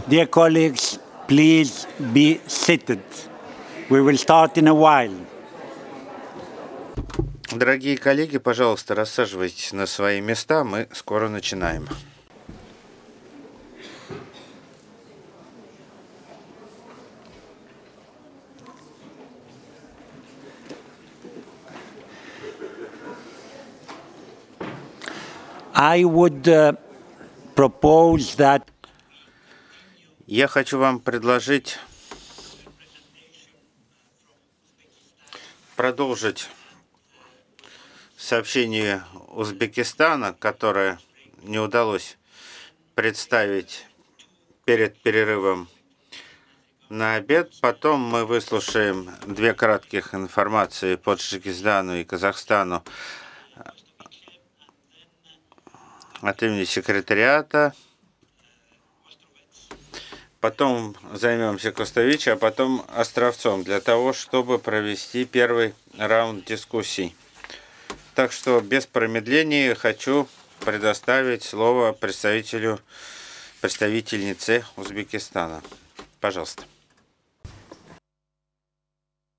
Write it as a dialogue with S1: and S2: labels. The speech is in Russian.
S1: Dear colleagues, please be seated. We will start in a while.
S2: Дорогие коллеги, пожалуйста, рассаживайтесь на свои места, мы скоро начинаем.
S1: I would propose that
S2: Я хочу вам предложить продолжить сообщение Узбекистана, которое не удалось представить перед перерывом на обед. Потом мы выслушаем две кратких информации по Таджикистану и Казахстану от имени секретариата. Потом займемся Коста-Ричи, а потом Островцом, для того, чтобы провести первый раунд дискуссий. Так что без промедления хочу предоставить слово представительнице Узбекистана. Пожалуйста.